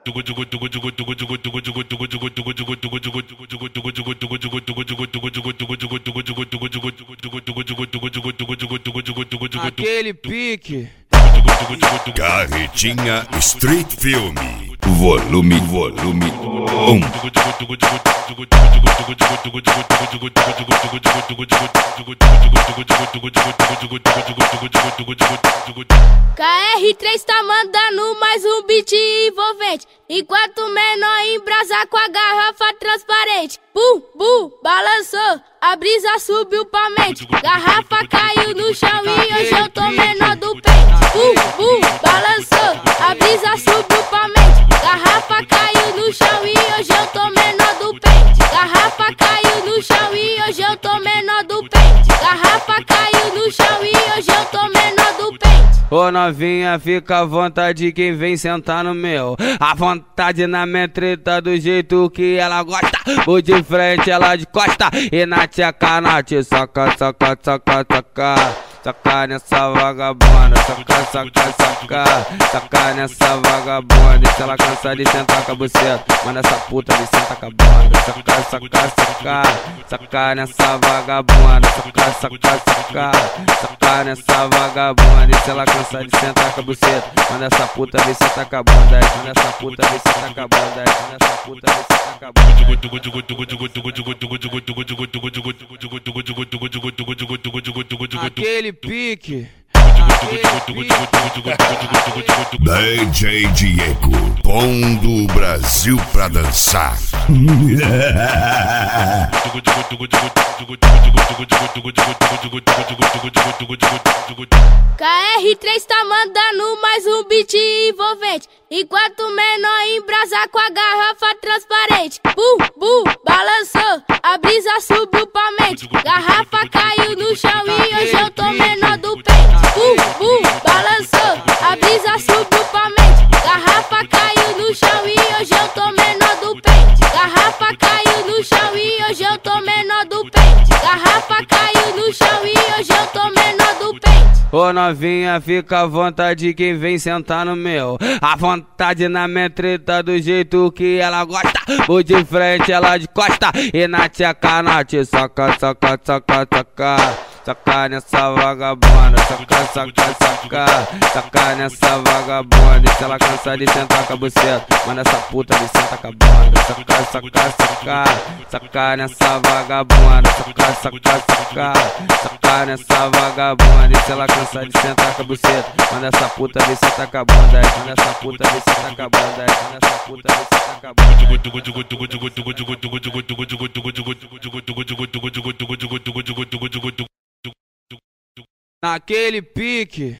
Aquele pique. Carretinha Street Filme, volume 1. KR3 tá mandando mais um beat envolvente, enquanto o menor embrasa com a garrafa transparente. Bum, bum, balançou, a brisa subiu pra mente. Garrafa caiu no chão e hoje eu tô menor do pente. Bum, bum, balançou, a brisa subiu pra mente. Garrafa caiu no chão e hoje eu tô menor do pente. Garrafa caiu no chão e hoje eu tô menor do pente. Garrafa caiu no chão e hoje eu tô menor do pente. Ô novinha, fica à vontade quem vem sentar no meu. À vontade na minha treta do jeito que ela gosta. Vou de frente, ela de costa. E na tcheca, na te saca, saca, saca, saca. Saca nessa vagabunda, saca, saca, saca. Saca nessa vagabunda. E se ela cansar de sentar com a buceta, manda essa puta de sentar com a bunda. Saca, saca, saca. Saca nessa vagabunda, saca, saca, saca. Saca nessa vagabunda. E se ela cansar de sentar com a buceta, manda essa puta de sentar com a bunda. Manda essa puta de sentar com a bunda. Manda essa puta de sentar com a bunda. Aquele pique. DJ Diego, pondo o Brasil pra dançar. KR3 tá mandando mais um beat envolvente, enquanto o menor embrasa com a garrafa transparente. Bum, bum, balançou, a brisa subiu pra mente. Garrafa caiu no chão e hoje eu tô menor do pente. Bum, bum, balançou, a brisa subiu pra mente. Garrafa caiu no chão e hoje eu tô menor do pente. Garrafa caiu no chão e hoje eu tô menor do pente. Garrafa caiu no chão e hoje eu tô menor do pente. Ô novinha, fica à vontade quem vem sentar no meu. À vontade na minha treta do jeito que ela gosta. Vou de frente, ela de costa. E na tcheca, na te saca, saca, saca, saca. Saca nessa vagabunda, saca, saca, saca. Saca nessa vagabunda. E se ela cansar de sentar com a buceta, manda essa puta de sentar com a bunda. Saca, saca, saca. Saca nessa vagabunda, saca, saca, saca. Saca nessa vagabunda. E se ela cansar de sentar com a buceta, manda essa puta de sentar com a bunda. Manda essa puta de sentar com a bunda. Manda essa puta de sentar com a bunda. Naquele pique.